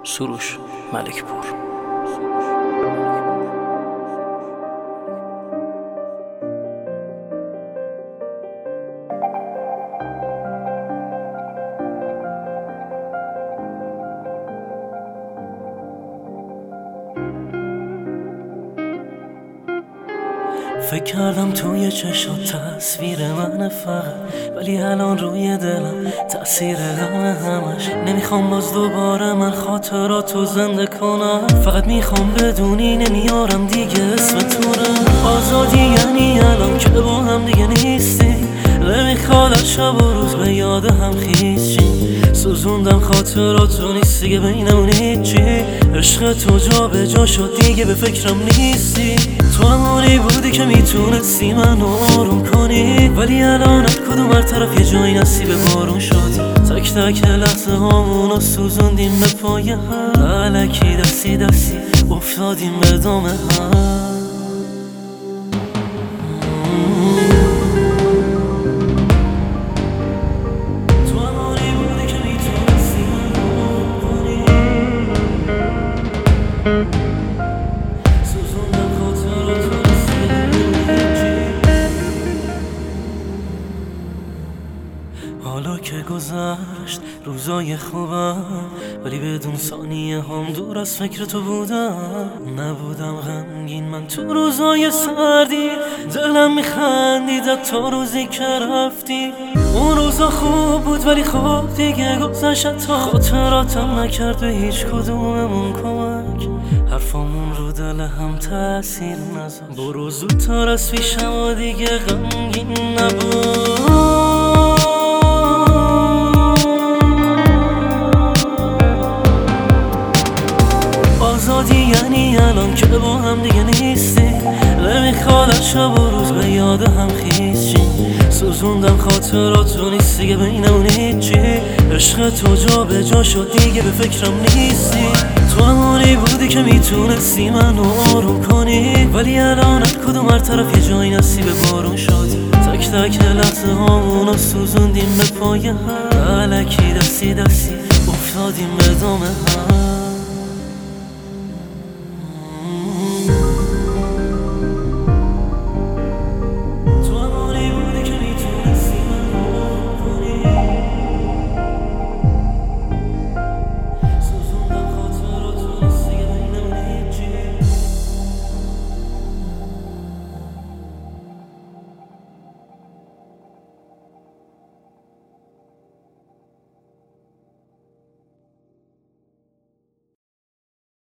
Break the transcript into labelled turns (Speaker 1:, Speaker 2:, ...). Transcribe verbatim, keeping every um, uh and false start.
Speaker 1: سروش ملکپور.
Speaker 2: فکر کردم توی چشات تصویر من فقط، ولی الان روی دلم تأثیر غم همش. نمیخوام باز دوباره من خاطراتو زنده کنم، فقط میخوام بدونی نمیارم دیگه اسم تو رو. آزادی یعنی الان که با هم دیگه نیستی، نمیخواد از شب و روز به یاد هم خیز شی. سوزوندم خاطراتو نیست دیگه بینمون هیچی، عشق تو جا به جا شد دیگه به فکرم نیستی. تو همونی بودی که میتونستی منو آروم کنی، ولی الان از کدوم هر طرف یه جایی نصیب بارون شدی. تک تک لحظه هامونو سوزوندیم به پای هم، الکی دستی دستی افتادیم به دام هم. حالا که گذشت روزای خوبم، ولی بدون ثانیه هم دور از فکر تو بودم. نبودم غمگین من تو روزای سردی، دلم میخندید تا روزی که رفتی. اون روزا خوب بود ولی خوب دیگه گذشت، تا خاطراتم نکرد به هیچ کدوممون کمک. حرفامون رو دل هم تأثیر نذاشت، برو زودتر از پیشم و دیگه غمگین نبود. آزادی یعنی الان که با هم دیگه نیستی، نمیخواد از شب و روز به یاد هم خیز شی. سوزوندم خاطراتو نیست دیگه بینمون هیچی، عشق تو جا به جا شد دیگه به فکرم نیستی. تو همونی بودی که میتونستی منو آروم کنی، ولی الان از کدوم هر طرف یه جایی نصیب بارون شدی. تک تک لحظه هامونو سوزوندیم به پای هم، الکی دستی دستی افتادیم به دام هم.